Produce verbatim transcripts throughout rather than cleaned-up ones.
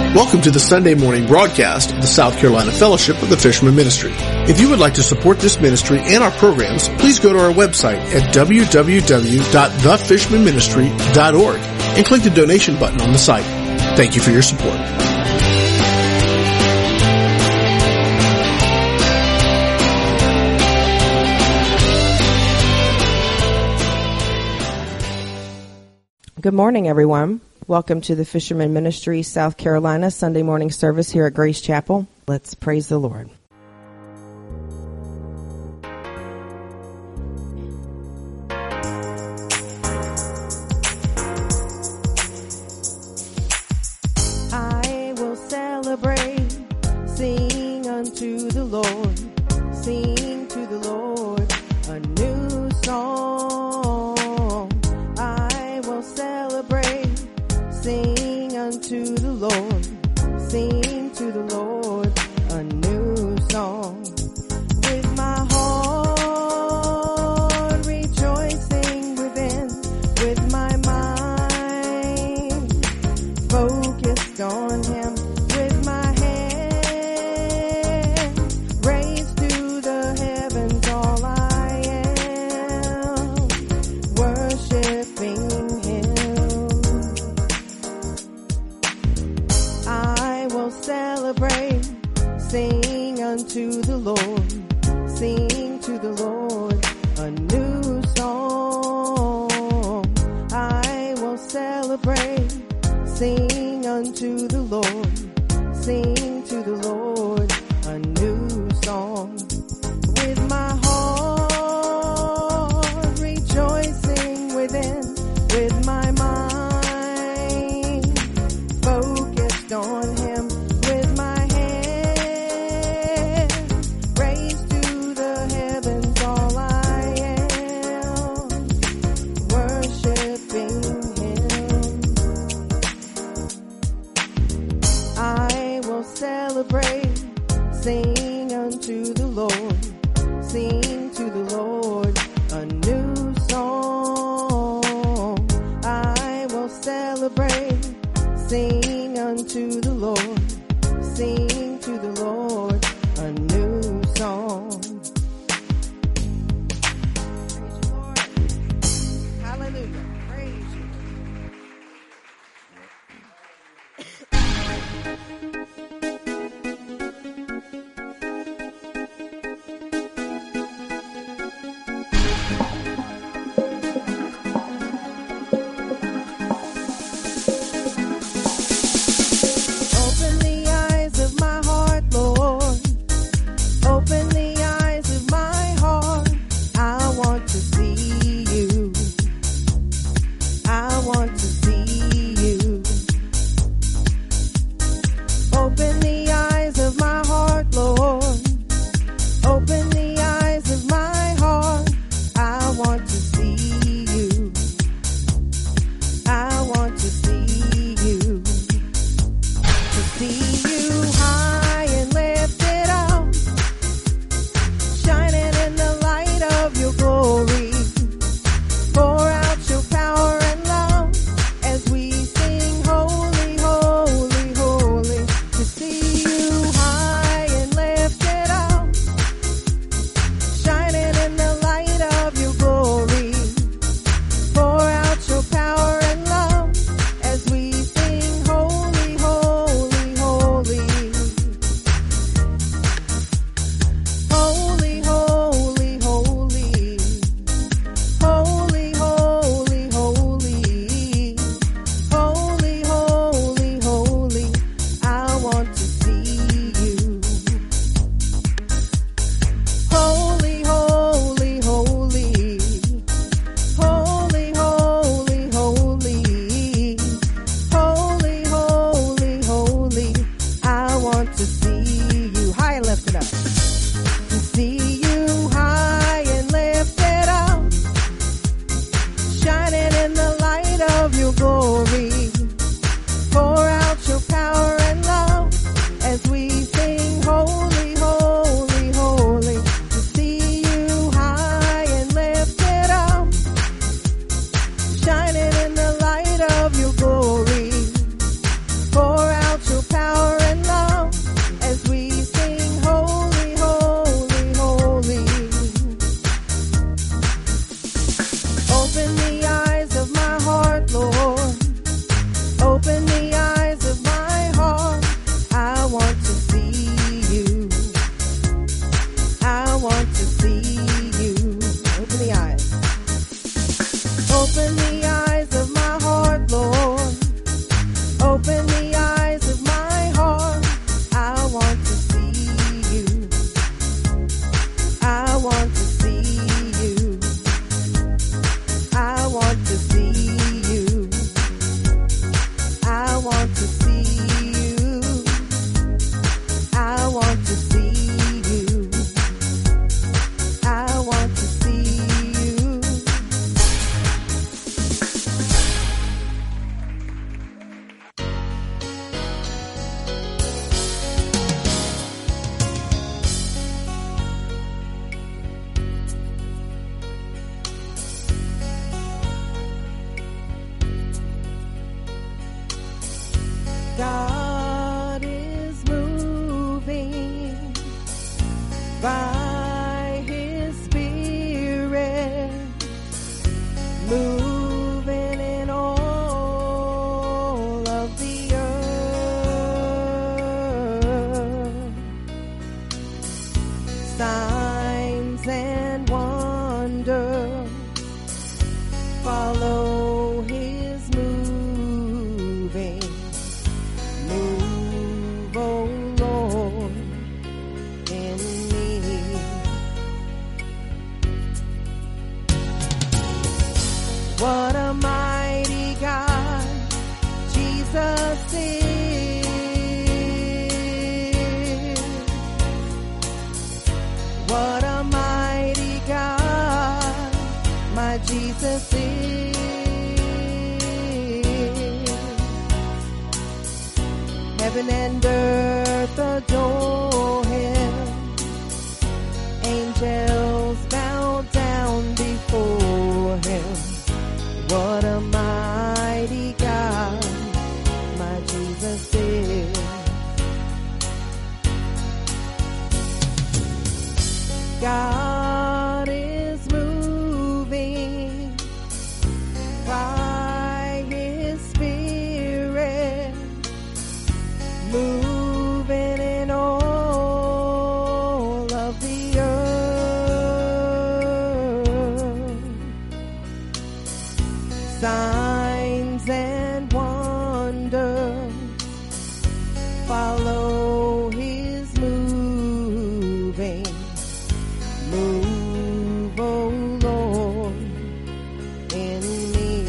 Welcome to the Sunday morning broadcast of the South Carolina Fellowship of the Fisherman Ministry. If you would like to support this ministry and our programs, please go to our website at w w w dot the fishman ministry dot org and click the donation button on the site. Thank you for your support. Good morning, everyone. Welcome to the Fisherman Ministry South Carolina Sunday morning service here at Grace Chapel. Let's praise the Lord. I will celebrate, sing unto the Lord, sing to the Lord a new song. I will celebrate, sing unto the Lord, sing to the Lord a new song. With my heart rejoicing within, with my mind focused on Him, with my hand raised to the heavens, all I am worshiping Him. I will celebrate, sing unto the Lord, sing to the Lord a new song. I will celebrate, sing unto the Lord, sing to the Lord a new song. With my heart rejoicing within, with my mind focused on Him, with my hand raised to the heavens, all I am worshiping Him. I will celebrate, sing unto the Lord, sing to the Lord a new song. I will celebrate, sing unto the Lord, sing to the Lord a new song. Praise you, Lord. Hallelujah. Praise you. Open the eyes of my heart, Lord. Open the eyes of my heart. I want to see you. I want to see you. Open the eyes of my heart, Lord. Open the eyes of my heart. I want to see you. I want to see you. To see you high and lifted up, shining in the light of your glory. Pour out your power and love God is moving by His Spirit, moving in all of the earth. Signs and wonders follow His moving. Move, oh Lord, in me. What a mighty God Jesus is. What a mighty God my Jesus is. Heaven and earth adore Him. Angels bow down before Him. What a mighty God my Jesus is. God is moving by His Spirit, moving in all of the earth. Signs and wonders follow His moving. Move, oh Lord, in me.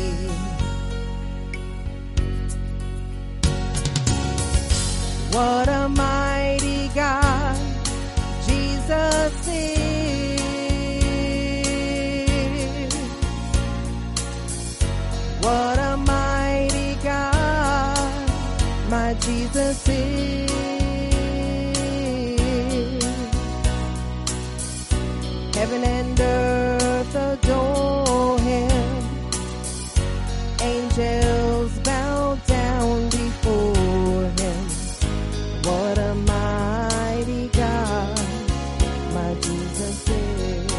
What a mighty God Jesus is. What a mighty God my Jesus is. Heaven and earth adore Him. Angels bow down before Him. What a mighty God my Jesus is.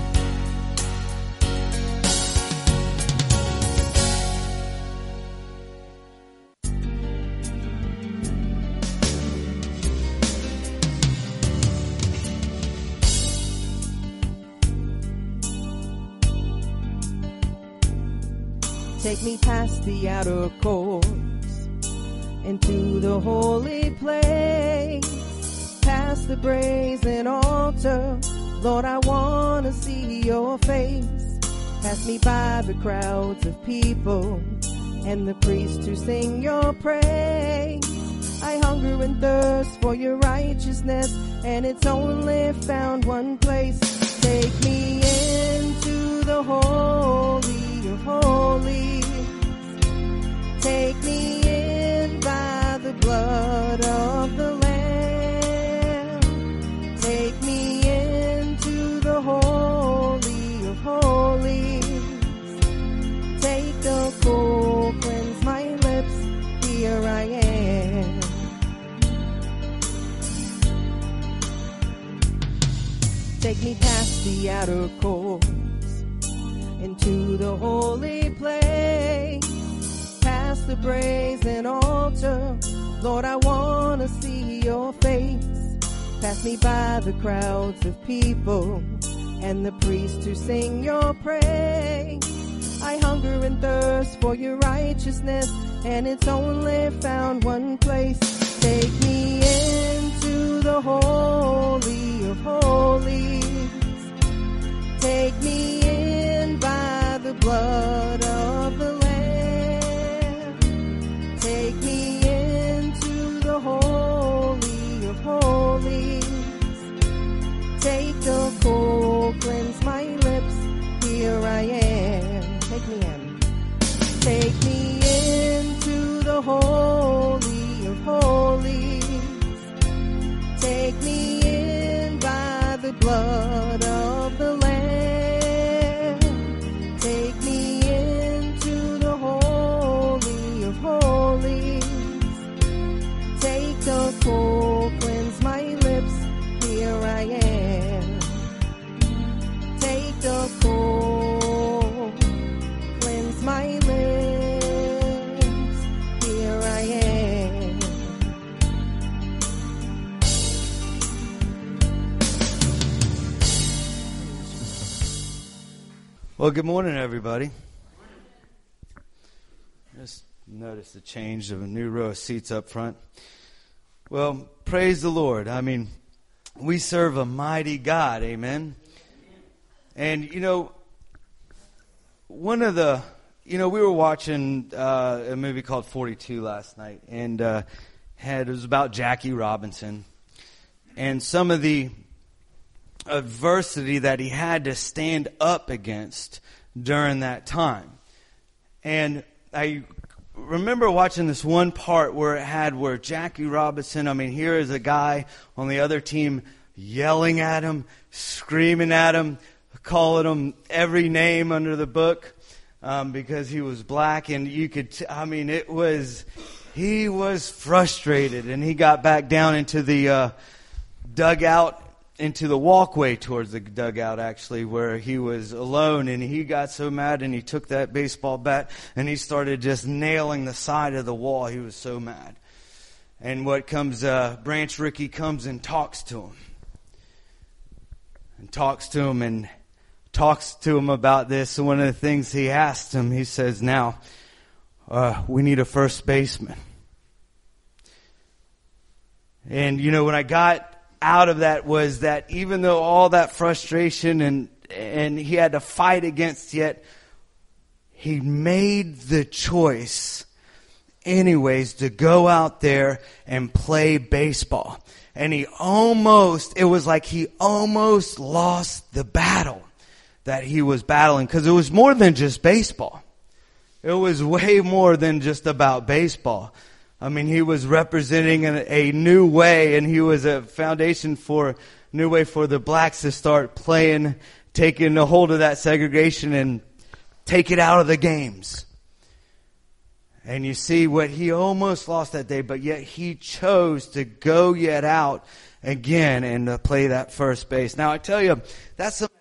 Take me past the outer courts into the holy place, past the brazen altar. Lord, I want to see your face. Pass me by the crowds of people and the priests who sing your praise. I hunger and thirst for your righteousness, and it's only found one place. Take me into the holy of holies. Take me in by the blood of the Lamb. Take me into the holy of holies. Take the coal, cleanse my lips. Here I am. Take me past the outer courts into the holy place, past the brazen altar. Lord, I want to see your face. Pass me by the crowds of people and the priests who sing your praise. I hunger and thirst for your righteousness, and it's only found one place. Take me into the holy of holies. Take me in by the blood of the Lamb. Take me into the holy of holies. Take the coal, cleanse my lips. Here I am. Take me in. Take me into the holy of holies. Take me in by the blood of the Lamb. Take me into Well, good morning, everybody. Just noticed the change of a new row of seats up front. Well, praise the Lord. I mean, we serve a mighty God, amen? And, you know, one of the, you know, we were watching uh, a movie called forty-two last night, and uh, had it was about Jackie Robinson and some of the adversity that he had to stand up against during that time. And I remember watching this one part where it had where Jackie Robinson, I mean, here is a guy on the other team yelling at him, screaming at him, calling him every name under the book um, because he was black. And you could, t- I mean, it was, he was frustrated. And he got back down into the uh, dugout, into the walkway towards the dugout, actually, where he was alone, and he got so mad, and he took that baseball bat, and he started just nailing the side of the wall. He was so mad. And what comes, uh, Branch Rickey comes and talks to him, and talks to him, and talks to him about this, and one of the things he asked him, he says, now, uh, we need a first baseman. And, you know, when I got out of that was that even though all that frustration and and he had to fight against, yet he made the choice anyways to go out there and play baseball. And he almost, it was like he almost lost the battle that he was battling, because it was more than just baseball. It was way more than just about baseball. I mean, he was representing a, a new way, and he was a foundation for a new way for the blacks to start playing, taking a hold of that segregation and take it out of the games. And you see what he almost lost that day, but yet he chose to go yet out again and to play that first base. Now, I tell you, that's some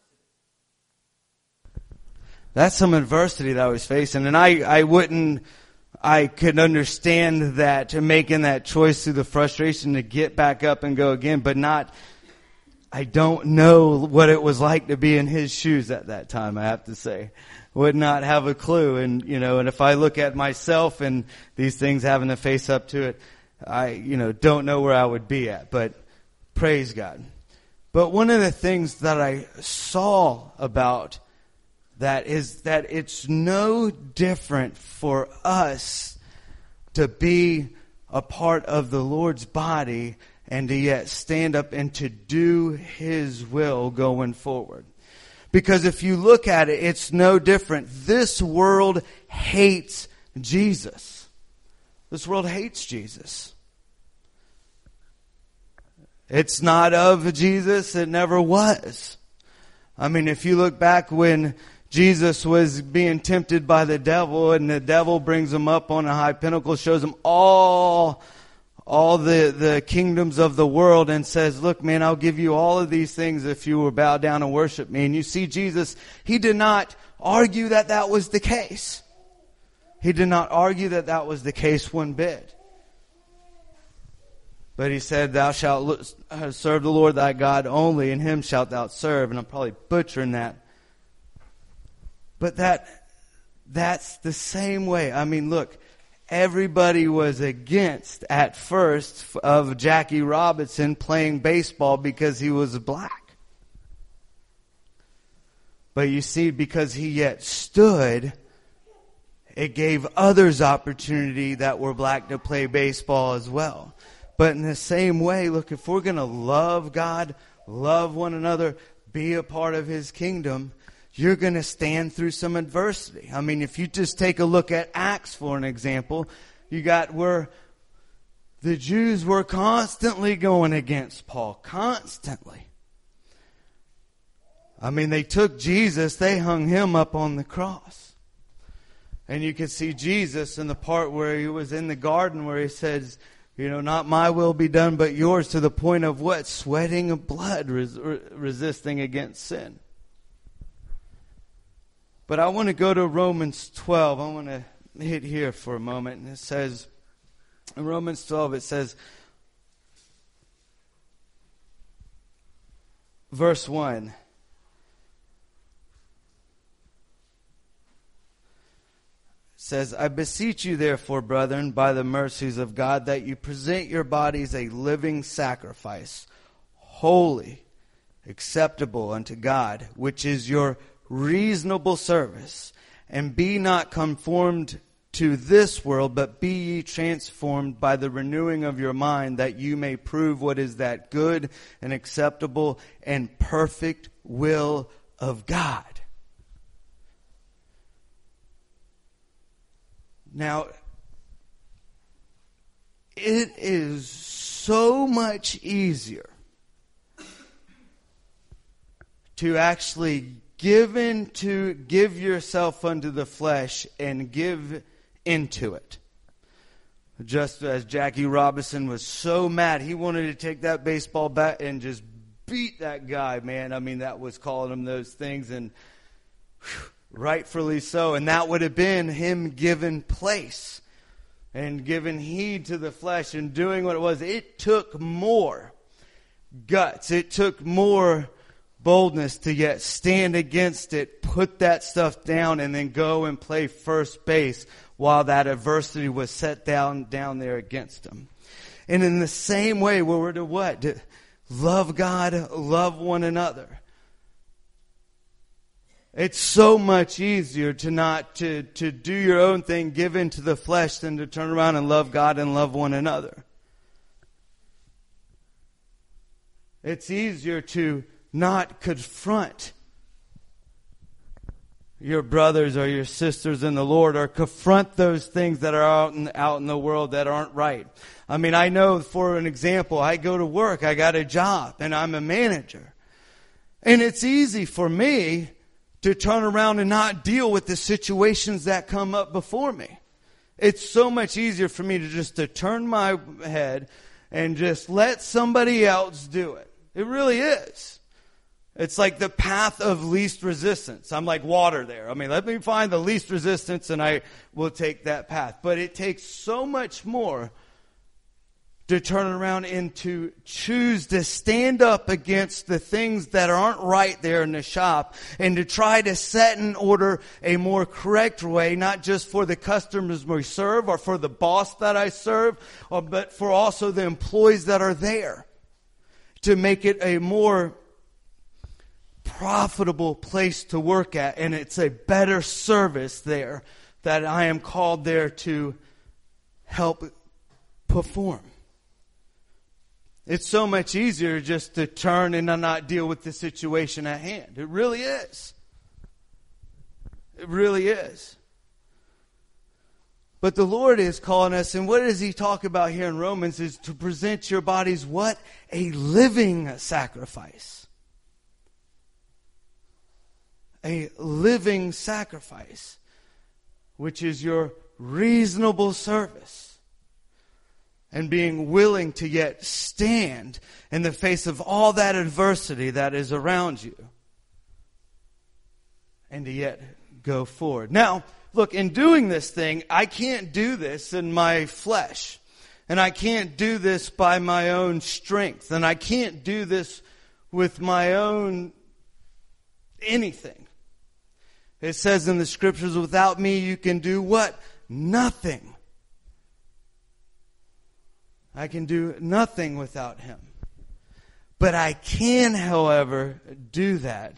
that's some adversity that I was facing, and I, I wouldn't... I could understand that, making that choice through the frustration to get back up and go again, but not, I don't know what it was like to be in his shoes at that time, I have to say. Would not have a clue. And, you know, and if I look at myself and these things having to face up to it, I, you know, don't know where I would be at, but praise God. But one of the things that I saw about that is that it's no different for us to be a part of the Lord's body and to yet stand up and to do His will going forward. Because if you look at it, it's no different. This world hates Jesus. This world hates Jesus. It's not of Jesus. It never was. I mean, if you look back when Jesus was being tempted by the devil, and the devil brings him up on a high pinnacle, shows him all, all the, the kingdoms of the world, and says, look, man, I'll give you all of these things if you will bow down and worship me. And you see Jesus, he did not argue that that was the case. He did not argue that that was the case one bit. But he said, thou shalt serve the Lord thy God only, and him shalt thou serve. And I'm probably butchering that. But that that's the same way. I mean, look, everybody was against at first of Jackie Robinson playing baseball because he was black. But you see, because he yet stood, it gave others opportunity that were black to play baseball as well. But in the same way, look, if we're going to love God, love one another, be a part of His kingdom, you're going to stand through some adversity. I mean, if you just take a look at Acts for an example, you got where the Jews were constantly going against Paul. Constantly. I mean, they took Jesus, they hung Him up on the cross. And you could see Jesus in the part where He was in the garden where He says, you know, not my will be done, but yours, to the point of what? Sweating of blood, res- resisting against sin. But I want to go to Romans twelve. I want to hit here for a moment. And it says, in Romans twelve, it says, verse one, says, I beseech you therefore, brethren, by the mercies of God, that you present your bodies a living sacrifice, holy, acceptable unto God, which is your reasonable service. And be not conformed to this world, but be ye transformed by the renewing of your mind, that you may prove what is that good and acceptable and perfect will of God. Now, it is so much easier to actually give into, give yourself unto the flesh and give into it. Just as Jackie Robinson was so mad, he wanted to take that baseball bat and just beat that guy, man. I mean, that was calling him those things, and whew, rightfully so. And that would have been him giving place and giving heed to the flesh and doing what it was. It took more guts. It took more boldness to yet stand against it, put that stuff down, and then go and play first base while that adversity was set down down there against him. And in the same way, we were to what? To love God, love one another. It's so much easier to not to, to do your own thing, give in to the flesh, than to turn around and love God and love one another. It's easier to not confront your brothers or your sisters in the Lord, or confront those things that are out in, out in the world that aren't right. I mean, I know, for an example, I go to work, I got a job, and I'm a manager. And it's easy for me to turn around and not deal with the situations that come up before me. It's so much easier for me to just to turn my head and just let somebody else do it. It really is. It's like the path of least resistance. I'm like water there. I mean, let me find the least resistance and I will take that path. But it takes so much more to turn around and to choose to stand up against the things that aren't right there in the shop, and to try to set in order a more correct way, not just for the customers we serve or for the boss that I serve, or, but for also the employees that are there, to make it a more profitable place to work at, and it's a better service there that I am called there to help perform. It's so much easier just to turn and not deal with the situation at hand. It really is. It really is. But the Lord is calling us, and what does He talk about here in Romans, is to present your bodies what? A living sacrifice. A living sacrifice, which is your reasonable service. And being willing to yet stand in the face of all that adversity that is around you. And to yet go forward. Now, look, in doing this thing, I can't do this in my flesh. And I can't do this by my own strength. And I can't do this with my own anything. It says in the scriptures, without me you can do what? Nothing. I can do nothing without Him. But I can, however, do that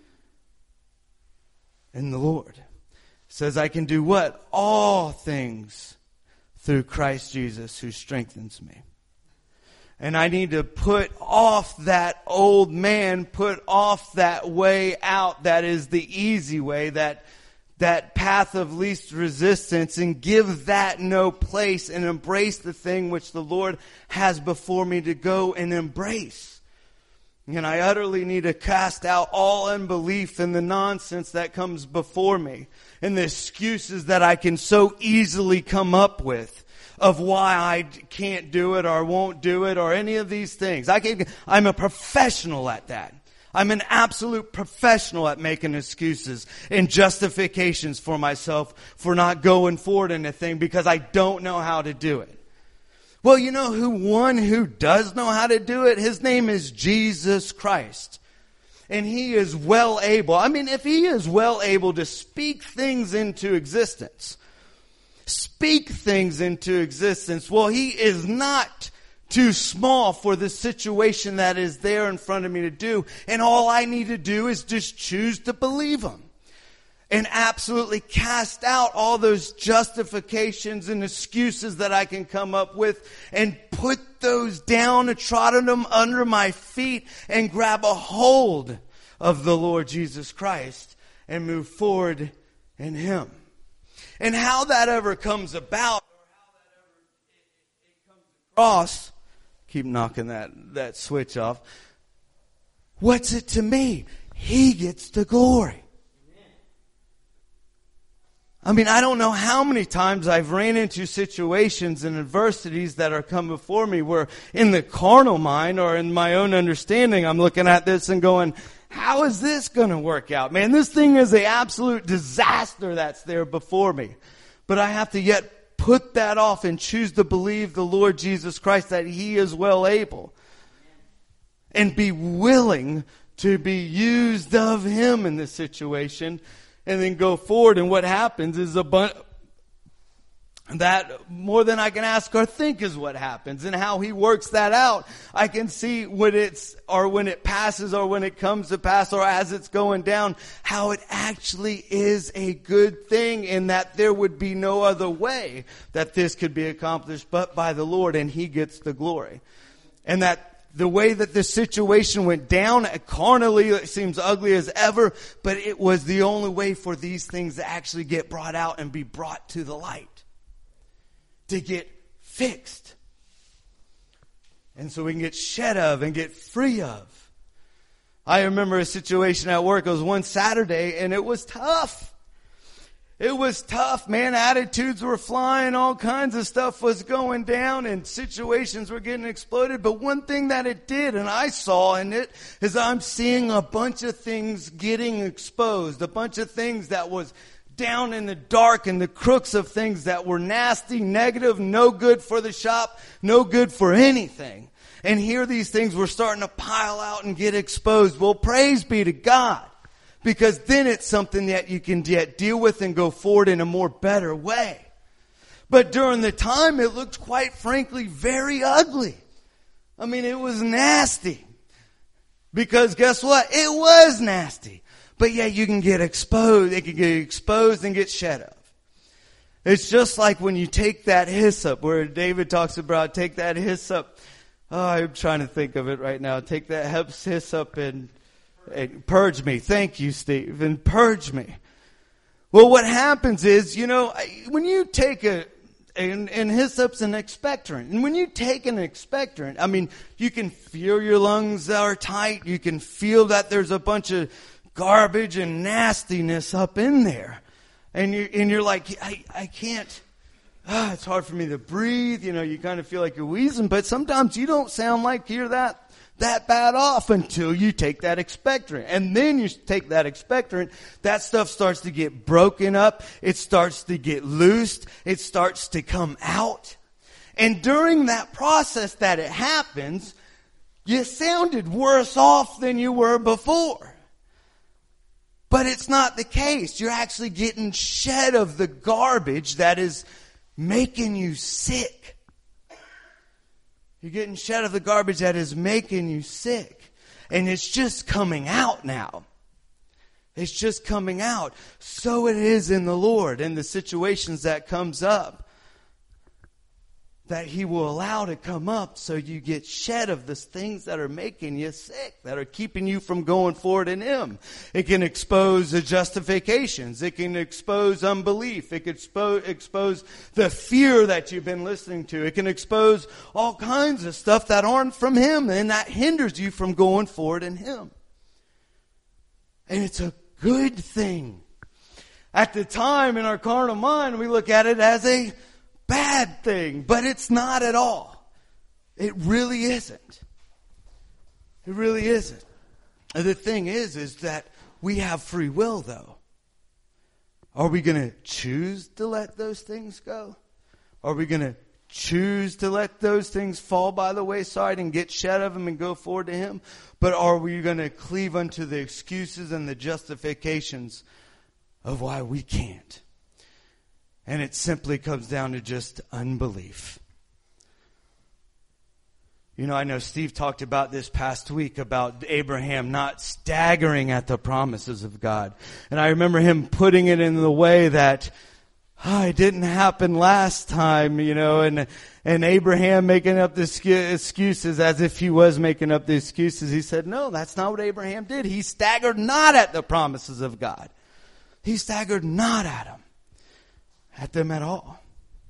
in the Lord. It says I can do what? All things through Christ Jesus who strengthens me. And I need to put off that old man, put off that way out that is the easy way, that that path of least resistance, and give that no place and embrace the thing which the Lord has before me to go and embrace. And I utterly need to cast out all unbelief and the nonsense that comes before me, and the excuses that I can so easily come up with of why I can't do it or won't do it or any of these things. I can, I'm a professional at that. I'm an absolute professional at making excuses and justifications for myself for not going forward in a thing because I don't know how to do it. Well, you know who one who does know how to do it? His name is Jesus Christ. And He is well able. I mean, if He is well able to speak things into existence, speak things into existence. Well, he is not too small for the situation that is there in front of me to do. And all I need to do is just choose to believe him. And absolutely cast out all those justifications and excuses that I can come up with and put those down and trot them under my feet and grab a hold of the Lord Jesus Christ and move forward in him. And how that ever comes about, or how that ever it, it, it comes across, keep knocking that, that switch off. What's it to me? He gets the glory. I mean, I don't know how many times I've ran into situations and adversities that are come before me where in the carnal mind or in my own understanding, I'm looking at this and going, how is this going to work out? Man, this thing is an absolute disaster that's there before me. But I have to yet put that off and choose to believe the Lord Jesus Christ that he is well able. And be willing to be used of him in this situation. And then go forward, and what happens is a bunch that more than I can ask or think is what happens, and how he works that out. I can see when it's or when it passes or when it comes to pass or as it's going down, how it actually is a good thing, and that there would be no other way that this could be accomplished but by the Lord, and he gets the glory. And that the way that the situation went down, carnally, it seems ugly as ever, but it was the only way for these things to actually get brought out and be brought to the light. To get fixed. And so we can get shed of and get free of. I remember a situation at work. It was one Saturday and it was tough. It was tough, man. Attitudes were flying. All kinds of stuff was going down and situations were getting exploded. But one thing that it did, and I saw in it, is I'm seeing a bunch of things getting exposed. A bunch of things that was down in the dark and the crooks of things that were nasty, negative, no good for the shop, no good for anything. And here these things were starting to pile out and get exposed. Well, praise be to God. Because then it's something that you can yet deal with and go forward in a more better way. But during the time, it looked quite frankly very ugly. I mean, it was nasty. Because guess what? It was nasty. But yeah, you can get exposed. It can get exposed and get shed of. It's just like when you take that hyssop, where David talks about take that hyssop. Oh, I'm trying to think of it right now. Take that hyssop and... And purge me. Thank you, Steve. And purge me. Well, what happens is, you know, when you take a, and, and hyssop's an expectorant. And when you take an expectorant, I mean, you can feel your lungs are tight. You can feel that there's a bunch of garbage and nastiness up in there. And you're, and you're like, I, I can't, ah, it's hard for me to breathe. You know, you kind of feel like you're wheezing. But sometimes you don't sound like you're that that bad off until you take that expectorant. And then you take that expectorant, that stuff starts to get broken up. It starts to get loosed. It starts to come out. And during that process that it happens, you sounded worse off than you were before. But it's not the case. You're actually getting shed of the garbage that is making you sick. You're getting shed of the garbage that is making you sick. And it's just coming out now. It's just coming out. So it is in the Lord and the situations that comes up. That he will allow to come up so you get shed of the things that are making you sick, that are keeping you from going forward in him. It can expose the justifications. It can expose unbelief. It can expo- expose the fear that you've been listening to. It can expose all kinds of stuff that aren't from him, and that hinders you from going forward in him. And it's a good thing. At the time, in our carnal mind, we look at it as a bad thing, but it's not at all. It really isn't. It really isn't. And the thing is, is that we have free will, though. Are we going to choose to let those things go? Are we going to choose to let those things fall by the wayside and get shed of them and go forward to him? But are we going to cleave unto the excuses and the justifications of why we can't? And it simply comes down to just unbelief. You know, I know Steve talked about this past week about Abraham not staggering at the promises of God. And I remember him putting it in the way that, oh, it didn't happen last time, you know, and and Abraham making up the excuses as if he was making up the excuses. He said, no, that's not what Abraham did. He staggered not at the promises of God. He staggered not at them, at them at all.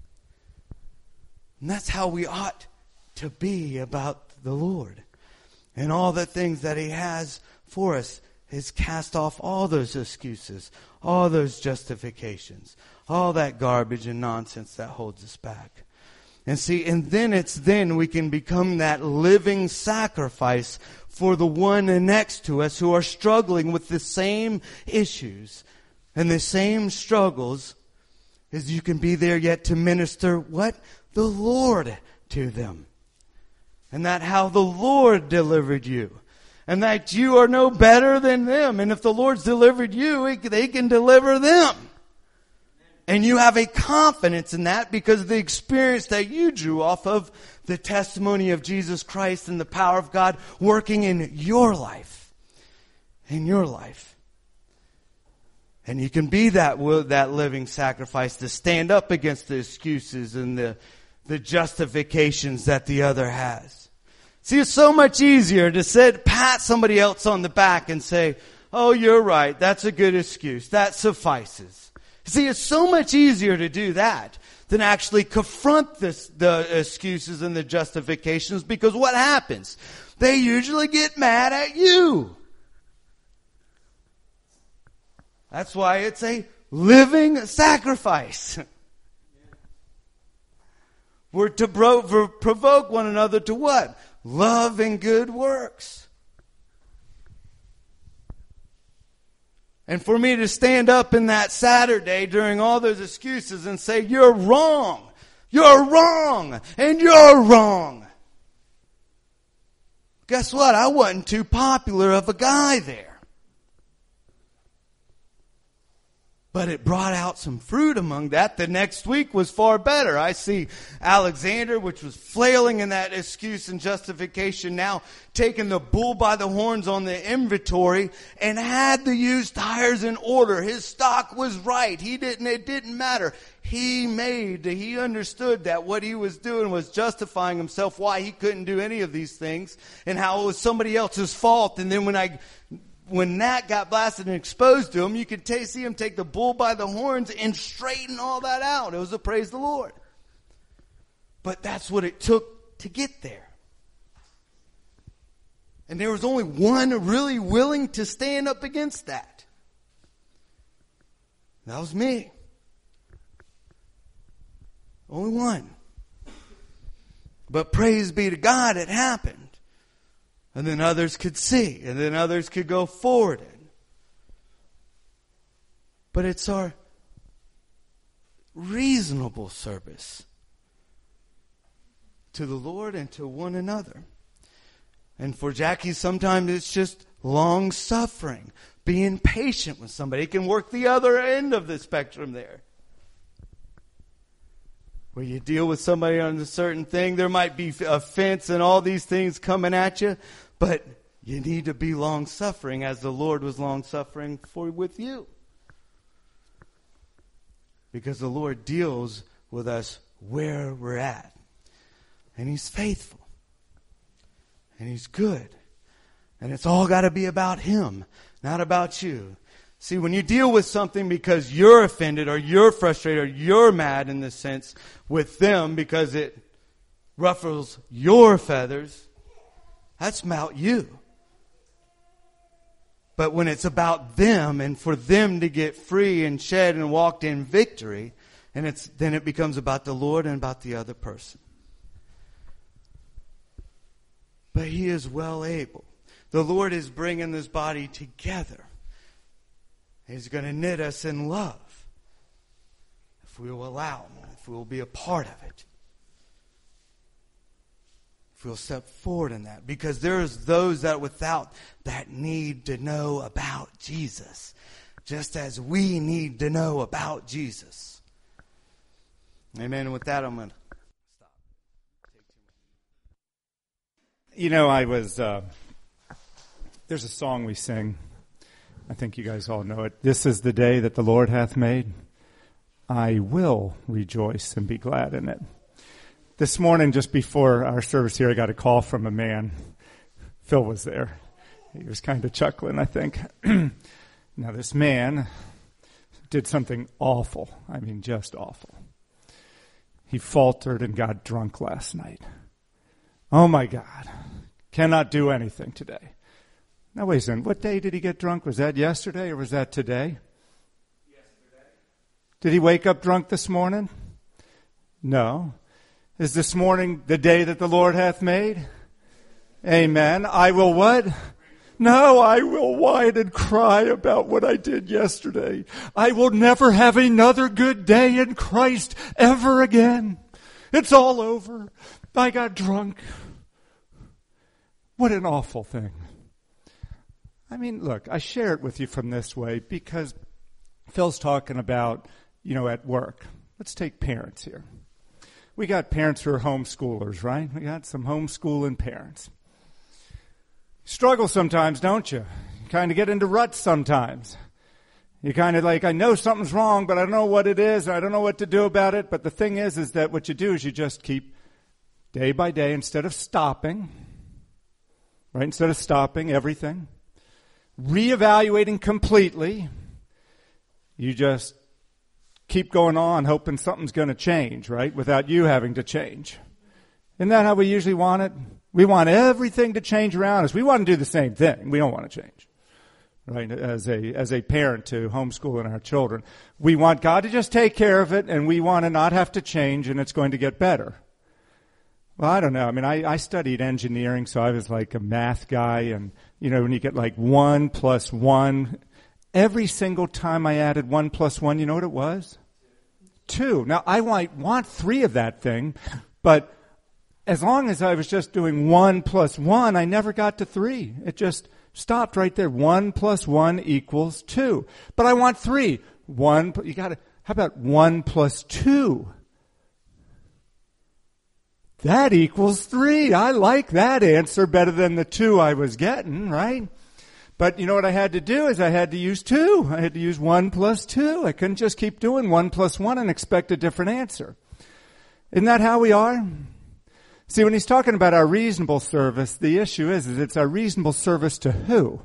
And that's how we ought to be about the Lord and all the things that He has for us. Is cast off all those excuses, all those justifications, all that garbage and nonsense that holds us back. And see, and then it's then we can become that living sacrifice for the one next to us who are struggling with the same issues and the same struggles, as you can be there yet to minister what? The Lord to them. And that how the Lord delivered you. And that you are no better than them. And if the Lord's delivered you, they can deliver them. And you have a confidence in that because of the experience that you drew off of the testimony of Jesus Christ and the power of God working in your life. In your life. And you can be that, that living sacrifice to stand up against the excuses and the, the justifications that the other has. See, it's so much easier to sit, pat somebody else on the back and say, oh, you're right. That's a good excuse. That suffices. See, it's so much easier to do that than actually confront this, the excuses and the justifications, because what happens? They usually get mad at you. That's why it's a living sacrifice. We're to bro- provoke one another to what? Love and good works. And for me to stand up in that Saturday during all those excuses and say, you're wrong, you're wrong, and you're wrong. Guess what? I wasn't too popular of a guy there. But it brought out some fruit among that. The next week was far better. I see Alexander, which was flailing in that excuse and justification, now taking the bull by the horns on the inventory and had the used tires in order. His stock was right. He didn't, it didn't matter. He made, he understood that what he was doing was justifying himself, why he couldn't do any of these things, and how it was somebody else's fault. And then when I... When Nat got blasted and exposed to him, you could t- see him take the bull by the horns and straighten all that out. It was a praise the Lord. But that's what it took to get there. And there was only one really willing to stand up against that. That was me. Only one. But praise be to God, it happened. And then others could see. And then others could go forward. But it's our reasonable service to the Lord and to one another. And for Jackie, sometimes it's just long suffering. Being patient with somebody. It can work the other end of the spectrum there. Where you deal with somebody on a certain thing, there might be offense and all these things coming at you, but you need to be long-suffering as the Lord was long-suffering for with you. Because the Lord deals with us where we're at. And He's faithful. And He's good. And it's all got to be about Him, not about you. See, when you deal with something because you're offended or you're frustrated or you're mad in this sense with them because it ruffles your feathers, that's about you. But when it's about them and for them to get free and shed and walked in victory, and it's then it becomes about the Lord and about the other person. But He is well able. The Lord is bringing this body together. He's going to knit us in love if we will allow Him, if we will be a part of it. If we'll step forward in that. Because there's those that without that need to know about Jesus. Just as we need to know about Jesus. Amen. And with that, I'm going to stop. You know, I was, uh, there's a song we sing. I think you guys all know it. This is the day that the Lord hath made. I will rejoice and be glad in it. This morning, just before our service here, I got a call from a man. Phil was there. He was kind of chuckling, I think. Now, this man did something awful. I mean, just awful. He faltered and got drunk last night. Oh, my God. Cannot do anything today. Now, wait a second. What day did he get drunk? Was that yesterday or was that today? Yesterday. Did he wake up drunk this morning? No. Is this morning the day that the Lord hath made? Amen. I will what? No, I will whine and cry about what I did yesterday. I will never have another good day in Christ ever again. It's all over. I got drunk. What an awful thing. I mean, look, I share it with you from this way because Phil's talking about, you know, at work. Let's take parents here. We got parents who are homeschoolers, right? We got some homeschooling parents. Struggle sometimes, don't you? You kind of get into ruts sometimes. You kind of like, I know something's wrong, but I don't know what it is, and I don't know what to do about it. But the thing is, is that what you do is you just keep day by day, instead of stopping, right? Instead of stopping everything, reevaluating completely, you just keep going on hoping something's going to change, right? Without you having to change. Isn't that how we usually want it? We want everything to change around us. We want to do the same thing. We don't want to change, right? As a as a parent to homeschooling our children, we want God to just take care of it, and we want to not have to change, and it's going to get better. Well, I don't know. I mean, I, I studied engineering, so I was like a math guy, and you know, when you get like one plus one, every single time I added one plus one, you know what it was? Two. Now, I might want three of that thing, but as long as I was just doing one plus one, I never got to three. It just stopped right there. One plus one equals two. But I want three. One, you got to, how about one plus two? That equals three. I like that answer better than the two I was getting, right? But you know what I had to do is I had to use two. I had to use one plus two. I couldn't just keep doing one plus one and expect a different answer. Isn't that how we are? See, when he's talking about our reasonable service, the issue is, is it's our reasonable service to who?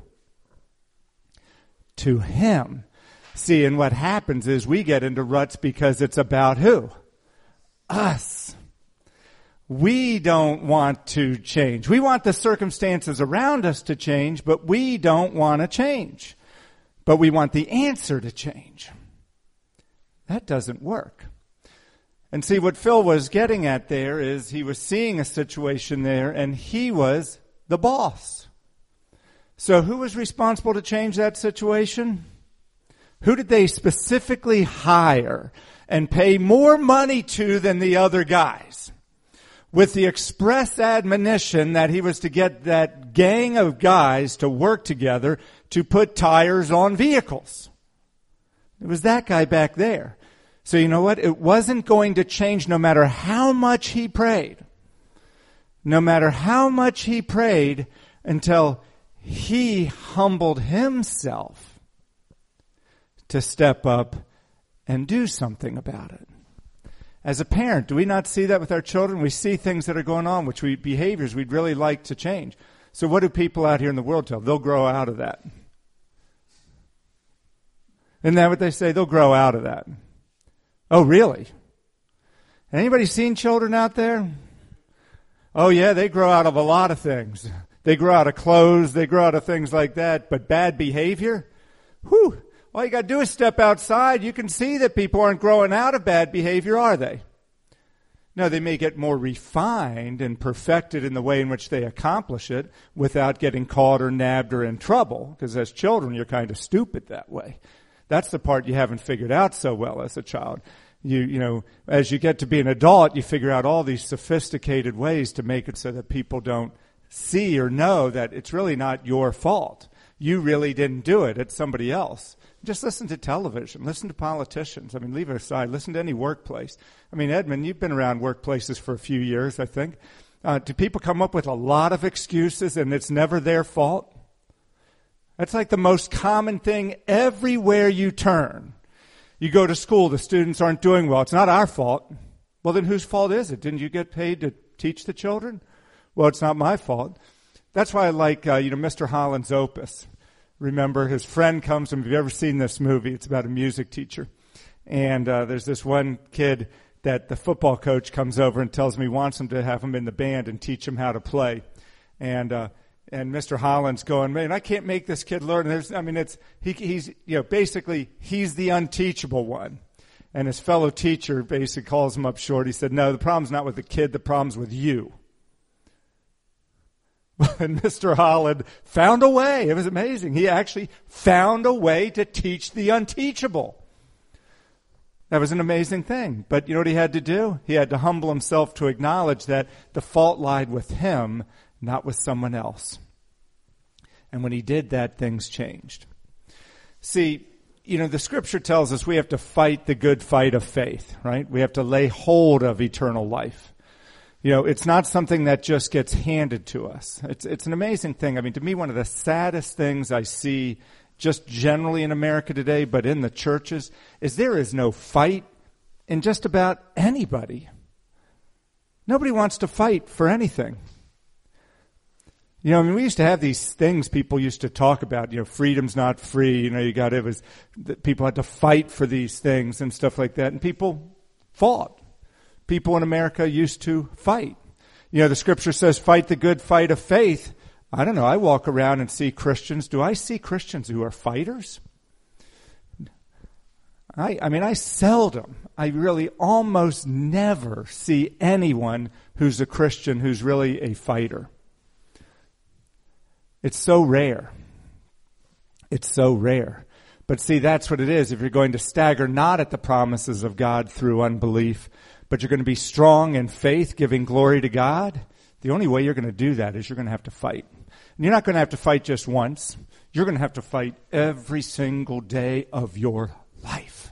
To him. See, and what happens is we get into ruts because it's about who? Us. We don't want to change. We want the circumstances around us to change, but we don't want to change. But we want the answer to change. That doesn't work. And see, what Phil was getting at there is he was seeing a situation there, and he was the boss. So who was responsible to change that situation? Who did they specifically hire and pay more money to than the other guys? With the express admonition that he was to get that gang of guys to work together to put tires on vehicles. It was that guy back there. So you know what? It wasn't going to change no matter how much he prayed. No matter how much he prayed until he humbled himself to step up and do something about it. As a parent, do we not see that with our children? We see things that are going on, which we, behaviors we'd really like to change. So what do people out here in the world tell? They'll grow out of that. Isn't that what they say? They'll grow out of that. Oh, really? Anybody seen children out there? Oh, yeah, they grow out of a lot of things. They grow out of clothes. They grow out of things like that. But bad behavior? Whew. All you got to do is step outside. You can see that people aren't growing out of bad behavior, are they? No, they may get more refined and perfected in the way in which they accomplish it without getting caught or nabbed or in trouble. Because as children, you're kind of stupid that way. That's the part you haven't figured out so well as a child. You, you know, as you get to be an adult, you figure out all these sophisticated ways to make it so that people don't see or know that it's really not your fault. You really didn't do it. It's somebody else. Just listen to television. Listen to politicians. I mean, leave it aside. Listen to any workplace. I mean, Edmund, you've been around workplaces for a few years, I think. Uh, do people come up with a lot of excuses and it's never their fault? That's like the most common thing everywhere you turn. You go to school, the students aren't doing well. It's not our fault. Well, then whose fault is it? Didn't you get paid to teach the children? Well, it's not my fault. That's why I like, uh, you know, Mister Holland's Opus. Remember, his friend comes to him. Have you ever seen this movie? It's about a music teacher. And uh, there's this one kid that the football coach comes over and tells him he wants him to have him in the band and teach him how to play. And uh, and Mister Holland's going, man, I can't make this kid learn. There's, I mean, it's he, he's, you know, basically he's the unteachable one. And his fellow teacher basically calls him up short. He said, no, the problem's not with the kid. The problem's with you. And Mister Holland found a way. It was amazing. He actually found a way to teach the unteachable. That was an amazing thing. But you know what he had to do? He had to humble himself to acknowledge that the fault lied with him, not with someone else. And when he did that, things changed. See, you know, the scripture tells us we have to fight the good fight of faith, right? We have to lay hold of eternal life. You know, it's not something that just gets handed to us. It's it's an amazing thing. I mean, to me, one of the saddest things I see just generally in America today, but in the churches, is there is no fight in just about anybody. Nobody wants to fight for anything. You know, I mean, we used to have these things people used to talk about, you know, freedom's not free, you know, you got, it was, people had to fight for these things and stuff like that, and people fought. People in America used to fight. You know, the scripture says, fight the good fight of faith. I don't know, I walk around and see Christians. Do I see Christians who are fighters? I, I mean, I seldom, I really almost never see anyone who's a Christian who's really a fighter. It's so rare. It's so rare. But see, that's what it is. If you're going to stagger not at the promises of God through unbelief, but you're going to be strong in faith, giving glory to God, the only way you're going to do that is you're going to have to fight. And you're not going to have to fight just once. You're going to have to fight every single day of your life.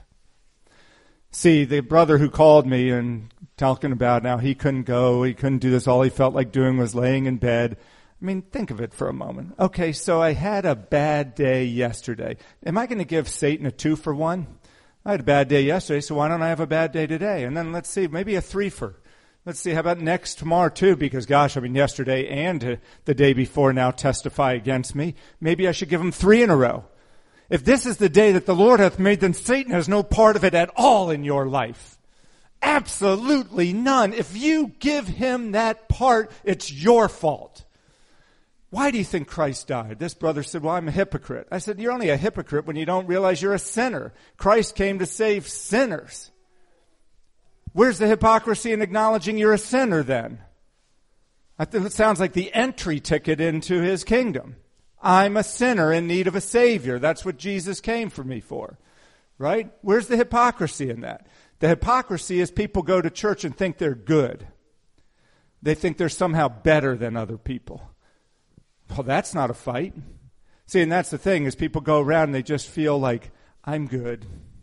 See, the brother who called me and talking about now he couldn't go, he couldn't do this, all he felt like doing was laying in bed. I mean, think of it for a moment. Okay, so I had a bad day yesterday. Am I going to give Satan a two for one? I had a bad day yesterday, so why don't I have a bad day today? And then let's see, maybe a three for. Let's see, how about next tomorrow too? Because gosh, I mean, yesterday and the day before now testify against me. Maybe I should give him three in a row. If this is the day that the Lord hath made, then Satan has no part of it at all in your life. Absolutely none. If you give him that part, it's your fault. Why do you think Christ died? This brother said, well, I'm a hypocrite. I said, you're only a hypocrite when you don't realize you're a sinner. Christ came to save sinners. Where's the hypocrisy in acknowledging you're a sinner then? I think it sounds like the entry ticket into his kingdom. I'm a sinner in need of a Savior. That's what Jesus came for me for. Right? Where's the hypocrisy in that? The hypocrisy is people go to church and think they're good. They think they're somehow better than other people. Well, that's not a fight. See, and that's the thing, is people go around and they just feel like, I'm good.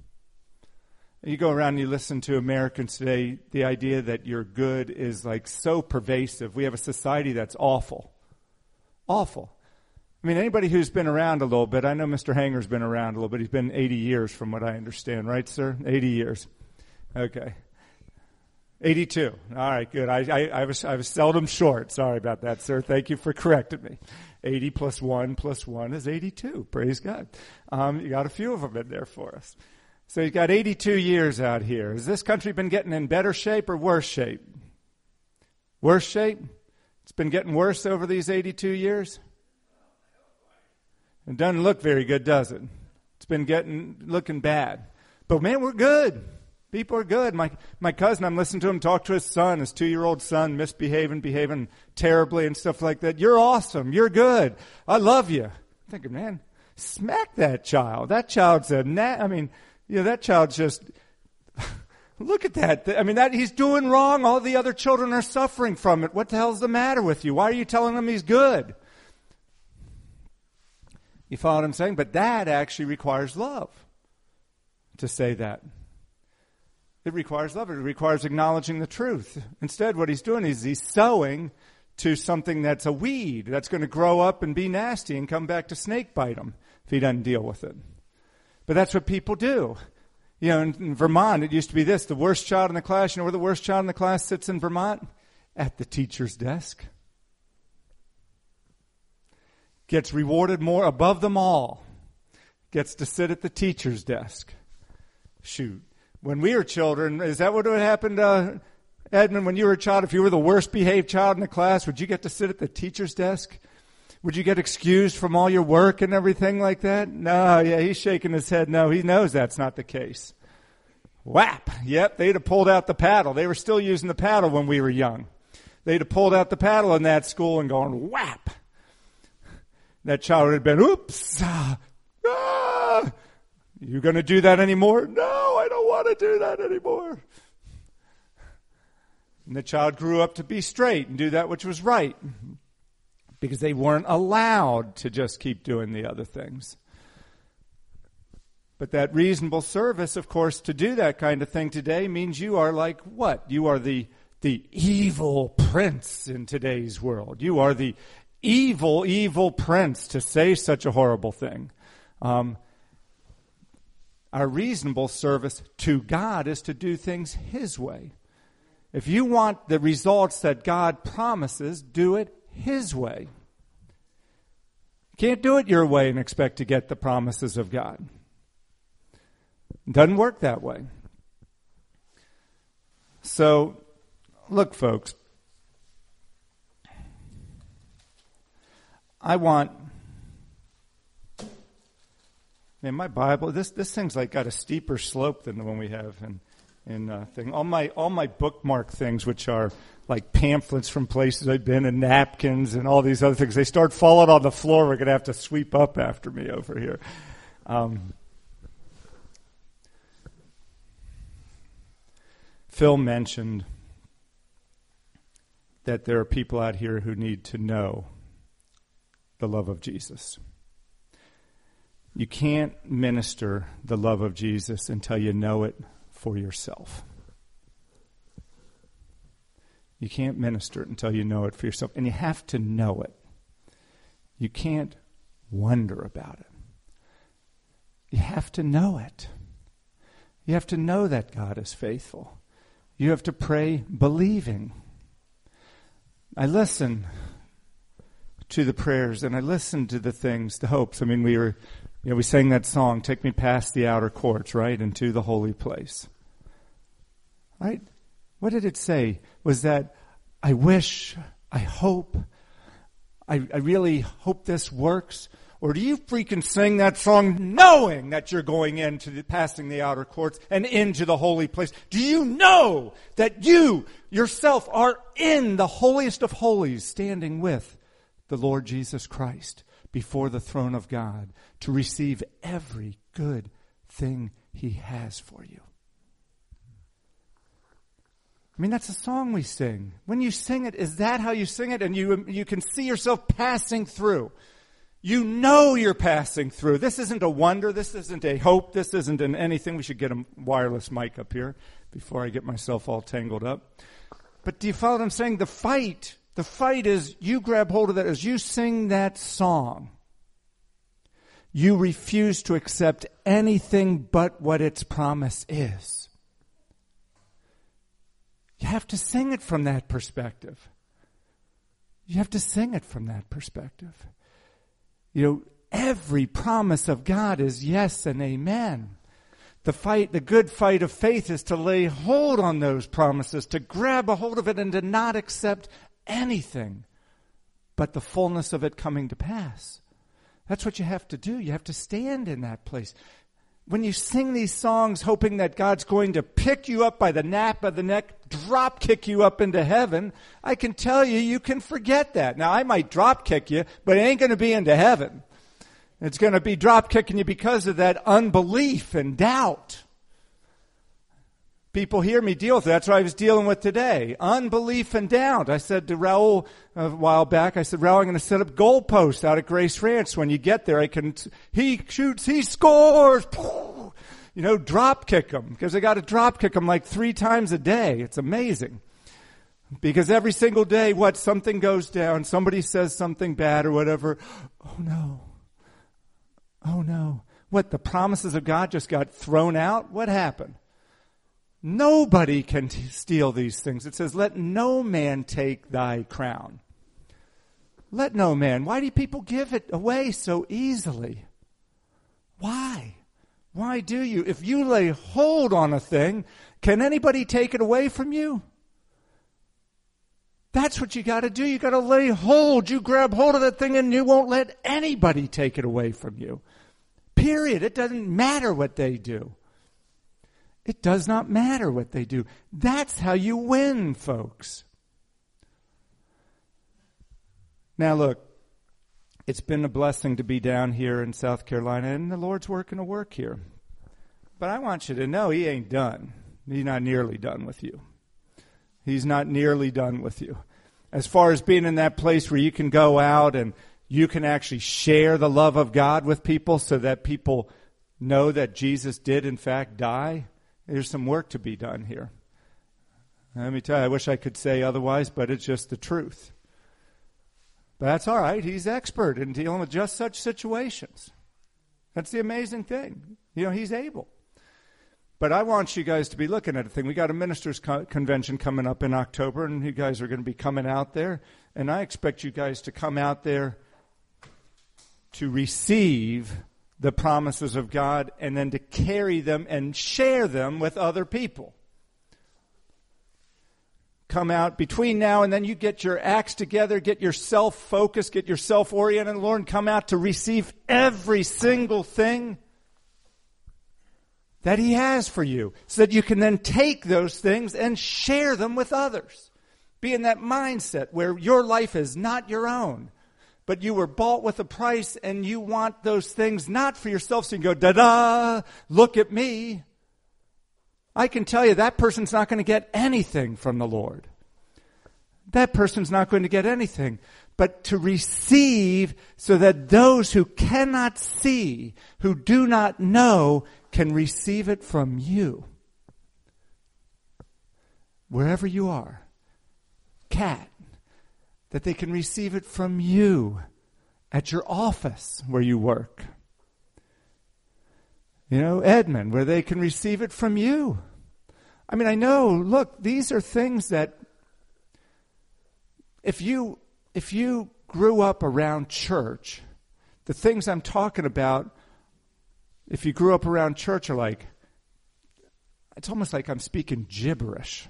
You go around and you listen to Americans today, the idea that you're good is like so pervasive. We have a society that's awful. Awful. I mean, anybody who's been around a little bit, I know Mister Hanger's been around a little bit. He's been eighty years from what I understand, right, sir? eighty years. Okay. eighty-two. All right, good. I, I, I was I was seldom short. Sorry about that, sir. Thank you for correcting me. eighty plus one plus one is eighty-two. Praise God. Um, you got a few of them in there for us. So you've got eighty-two years out here. Has this country been getting in better shape or worse shape? Worse shape? It's been getting worse over these eighty-two years? It doesn't look very good, does it? It's been getting looking bad. But man, we're good. People are good. My my cousin, I'm listening to him talk to his son, his two-year-old son, misbehaving, behaving terribly and stuff like that. You're awesome. You're good. I love you. I'm thinking, man, smack that child. That child's a nat. I mean, you know, that child's just, look at that. I mean, that he's doing wrong. All the other children are suffering from it. What the hell's the matter with you? Why are you telling him he's good? You follow what I'm saying? But that actually requires love to say that. It requires love. It requires acknowledging the truth. Instead, what he's doing is he's sowing to something that's a weed, that's going to grow up and be nasty and come back to snake bite him if he doesn't deal with it. But that's what people do. You know, in, in Vermont, it used to be this, the worst child in the class. You know where the worst child in the class sits in Vermont? At the teacher's desk. Gets rewarded more above them all. Gets to sit at the teacher's desk. Shoot. When we were children, is that what would happen to Edmund when you were a child? If you were the worst behaved child in the class, would you get to sit at the teacher's desk? Would you get excused from all your work and everything like that? No, yeah, he's shaking his head. No, he knows that's not the case. Whap! Yep, they'd have pulled out the paddle. They were still using the paddle when we were young. They'd have pulled out the paddle in that school and gone, whap! That child would have been, oops! Ah, ah, you going to do that anymore? No, I don't want to do that anymore. And the child grew up to be straight and do that which was right. Because they weren't allowed to just keep doing the other things. But that reasonable service, of course, to do that kind of thing today means you are like what? You are the, the evil prince in today's world. You are the evil, evil prince to say such a horrible thing. Um, our reasonable service to God is to do things His way. If you want the results that God promises, do it His way. You can't do it your way and expect to get the promises of God. It doesn't work that way. So, look, folks. I want, man, my Bible, this this thing's like got a steeper slope than the one we have in in uh, thing. All my all my bookmark things, which are like pamphlets from places I've been and napkins and all these other things, they start falling on the floor. We're going to have to sweep up after me over here. Um, Phil mentioned that there are people out here who need to know the love of Jesus. You can't minister the love of Jesus until you know it for yourself. You can't minister it until you know it for yourself. And you have to know it. You can't wonder about it. You have to know it. You have to know that God is faithful. You have to pray believing. I listen to the prayers and I listen to the things, the hopes. I mean, we were, you know, we sang that song, "Take me past the outer courts," right, into the holy place. Right? What did it say? Was that, I wish, I hope, I, I really hope this works? Or do you freaking sing that song knowing that you're going into the, passing the outer courts and into the holy place? Do you know that you yourself are in the holiest of holies, standing with the Lord Jesus Christ before the throne of God to receive every good thing He has for you? I mean, that's a song we sing. When you sing it, is that how you sing it? And you you can see yourself passing through. You know you're passing through. This isn't a wonder. This isn't a hope. This isn't an anything. We should get a wireless mic up here before I get myself all tangled up. But do you follow what I'm saying? The fight, the fight is you grab hold of that as you sing that song. You refuse to accept anything but what its promise is. You have to sing it from that perspective. You have to sing it from that perspective. You know, every promise of God is yes and amen. The fight, the good fight of faith is to lay hold on those promises, to grab a hold of it and to not accept anything but the fullness of it coming to pass. That's what you have to do. You have to stand in that place. When you sing these songs hoping that God's going to pick you up by the nape of the neck, drop kick you up into heaven, I can tell you, you can forget that. Now, I might drop kick you, but it ain't going to be into heaven. It's going to be drop kicking you because of that unbelief and doubt. People hear me deal with it. That's what I was dealing with today. Unbelief and doubt. I said to Raul a while back, I said, Raul, I'm going to set up goalposts out at Grace Ranch. When you get there, I can, he shoots, he scores. You know, drop kick them. Because I got to drop kick them like three times a day. It's amazing. Because every single day, what, something goes down, somebody says something bad or whatever. Oh no. Oh no. What, the promises of God just got thrown out? What happened? Nobody can t- steal these things. It says, let no man take thy crown. Let no man. Why do people give it away so easily? Why? Why do you? If you lay hold on a thing, can anybody take it away from you? That's what you got to do. You got to lay hold. You grab hold of that thing and you won't let anybody take it away from you. Period. It doesn't matter what they do. It does not matter what they do. That's how you win, folks. Now look, it's been a blessing to be down here in South Carolina, and the Lord's working a work here. But I want you to know He ain't done. He's not nearly done with you. He's not nearly done with you. As far as being in that place where you can go out and you can actually share the love of God with people so that people know that Jesus did in fact die, there's some work to be done here. Let me tell you, I wish I could say otherwise, but it's just the truth. But that's all right. He's expert in dealing with just such situations. That's the amazing thing. You know, He's able. But I want you guys to be looking at a thing. We got a ministers' co- convention coming up in October, and you guys are going to be coming out there. And I expect you guys to come out there to receive the promises of God and then to carry them and share them with other people. Come out between now and then, you get your acts together, get yourself focused, get yourself oriented, Lord, and come out to receive every single thing that He has for you, so that you can then take those things and share them with others. Be in that mindset where your life is not your own, but you were bought with a price and you want those things not for yourself so you can go, da-da, look at me. I can tell you that person's not going to get anything from the Lord. That person's not going to get anything. But to receive so that those who cannot see, who do not know, can receive it from you. Wherever you are. Cat. That they can receive it from you at your office where you work. You know, Edmund, where they can receive it from you. I mean, I know, look, these are things that if you if you grew up around church, the things I'm talking about, if you grew up around church, are like, it's almost like I'm speaking gibberish.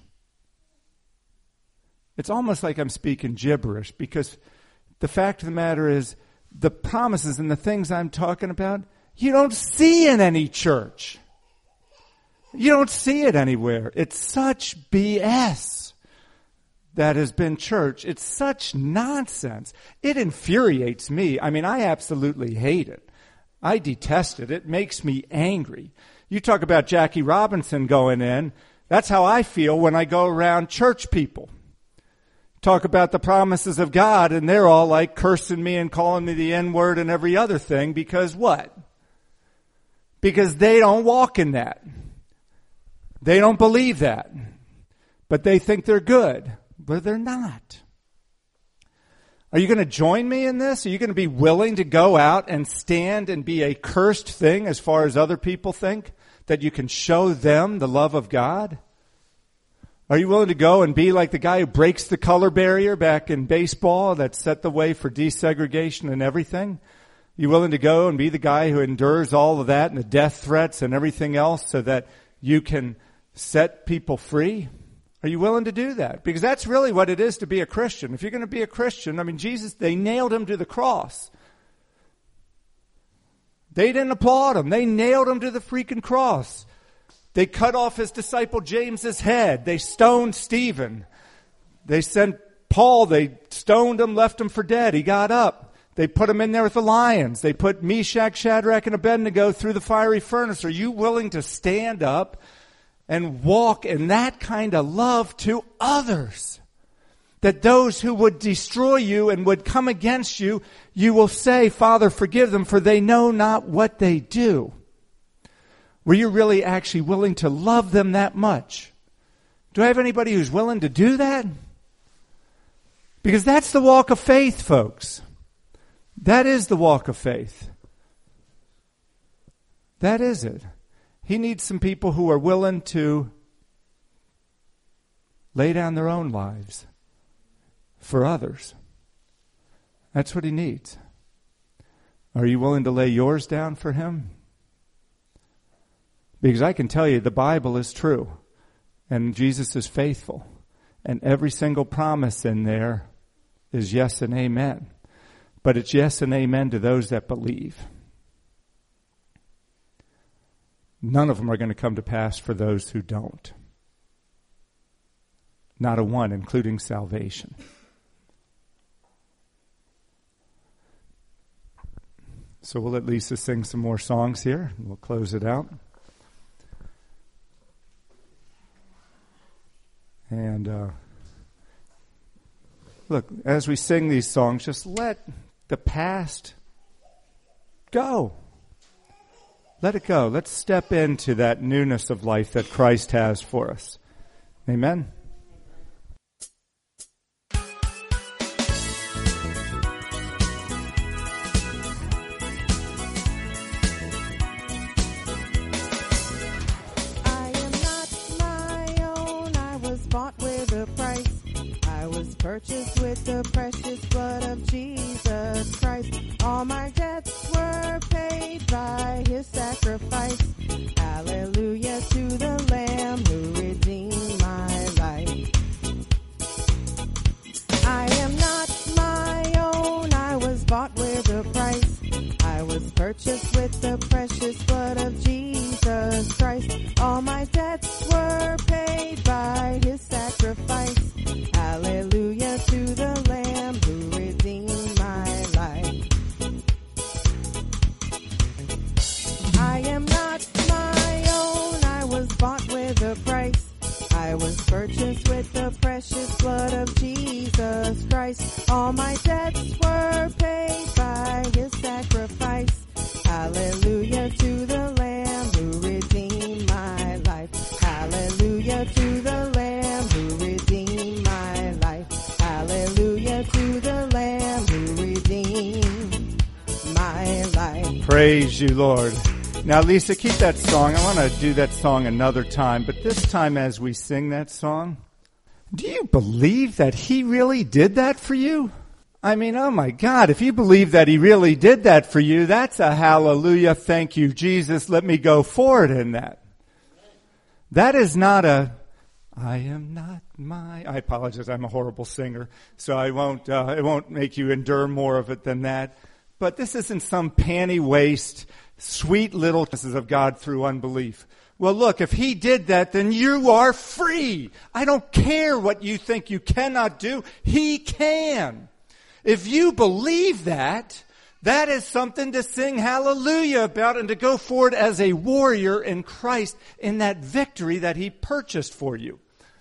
It's almost like I'm speaking gibberish, because the fact of the matter is, the promises and the things I'm talking about, you don't see in any church. You don't see it anywhere. It's such B S that has been church. It's such nonsense. It infuriates me. I mean, I absolutely hate it. I detest it. It makes me angry. You talk about Jackie Robinson going in. That's how I feel when I go around church people. Talk about the promises of God, and they're all like cursing me and calling me the N-word and every other thing, because what? Because they don't walk in that. They don't believe that. But they think they're good, but they're not. Are you going to join me in this? Are you going to be willing to go out and stand and be a cursed thing as far as other people think, that you can show them the love of God? Are you willing to go and be like the guy who breaks the color barrier back in baseball that set the way for desegregation and everything? You willing to go and be the guy who endures all of that and the death threats and everything else so that you can set people free? Are you willing to do that? Because that's really what it is to be a Christian. If you're going to be a Christian, I mean, Jesus, they nailed him to the cross. They didn't applaud him. They nailed him to the freaking cross. They cut off his disciple James's head. They stoned Stephen. They sent Paul, they stoned him, left him for dead. He got up. They put him in there with the lions. They put Meshach, Shadrach, and Abednego through the fiery furnace. Are you willing to stand up and walk in that kind of love to others. That those who would destroy you and would come against you, you will say, Father, forgive them, for they know not what they do. Were you really actually willing to love them that much? Do I have anybody who's willing to do that? Because that's the walk of faith, folks. That is the walk of faith. That is it. He needs some people who are willing to lay down their own lives for others. That's what he needs. Are you willing to lay yours down for him? Because I can tell you the Bible is true and Jesus is faithful, and every single promise in there is yes and amen. But it's yes and amen to those that believe. None of them are going to come to pass for those who don't. Not a one, including salvation. So we'll let Lisa sing some more songs here, and we'll close it out. And uh, look, as we sing these songs, just let the past go. Let it go. Let's step into that newness of life that Christ has for us. Amen. Purchased with the precious blood of Jesus Christ. All my debts were paid by his sacrifice. Hallelujah to the Lamb who redeemed my life. I am not my own, I was bought with a price. I was purchased with the precious blood of Jesus Christ. All my debts were paid by his sacrifice. Hallelujah to the Lamb who redeemed my life. I am not my own, I was bought with a price. I was purchased with the precious blood of Jesus Christ. All my debts were paid by his sacrifice. Hallelujah to the Lamb who redeemed my life. Hallelujah to the Lamb who redeemed my life. Hallelujah to the Lamb who redeemed my life. Praise you, Lord. Now, Lisa, keep that song. I want to do that song another time, but this time as we sing that song, do you believe that he really did that for you? I mean, oh my God, if you believe that he really did that for you, that's a hallelujah, thank you, Jesus, let me go forward in that. That is not a, I am not my, I apologize, I'm a horrible singer, so I won't, uh, it won't make you endure more of it than that. But this isn't some panty waist, sweet little kisses of God through unbelief. Well, look, if he did that, then you are free. I don't care what you think you cannot do. He can. If you believe that, that is something to sing hallelujah about and to go forward as a warrior in Christ in that victory that he purchased for you.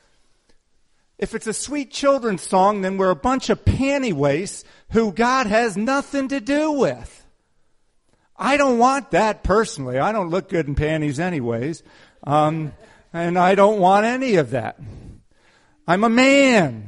If it's a sweet children's song, then we're a bunch of pantywaists who God has nothing to do with. I don't want that personally. I don't look good in panties anyways. Um, and I don't want any of that. I'm a man.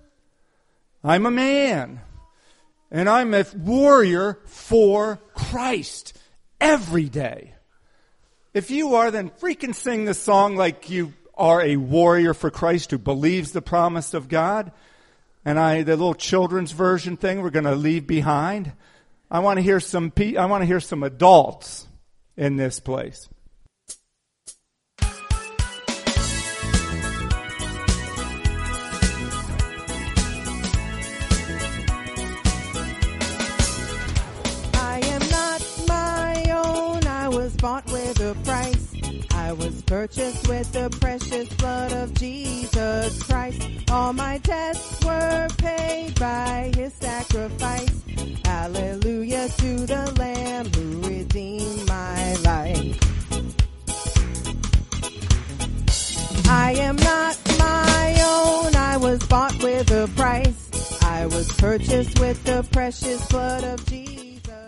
I'm a man. And I'm a warrior for Christ every day. If you are, then freaking sing the song like you are a warrior for Christ who believes the promise of God. And I, the little children's version thing we're going to leave behind. I want to hear some, I want to hear some adults in this place. Bought with a price. I was purchased with the precious blood of Jesus Christ. All my debts were paid by his sacrifice. Hallelujah to the Lamb who redeemed my life. I am not my own, I was bought with a price. I was purchased with the precious blood of Jesus.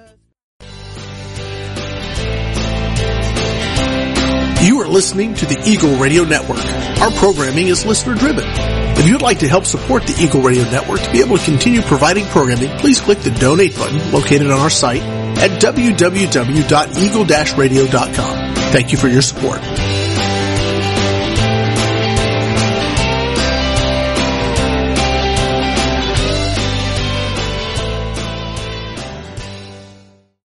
You are listening to the Eagle Radio Network. Our programming is listener driven. If you'd like to help support the Eagle Radio Network to be able to continue providing programming, please click the donate button located on our site at w w w dot eagle dash radio dot com. Thank you for your support.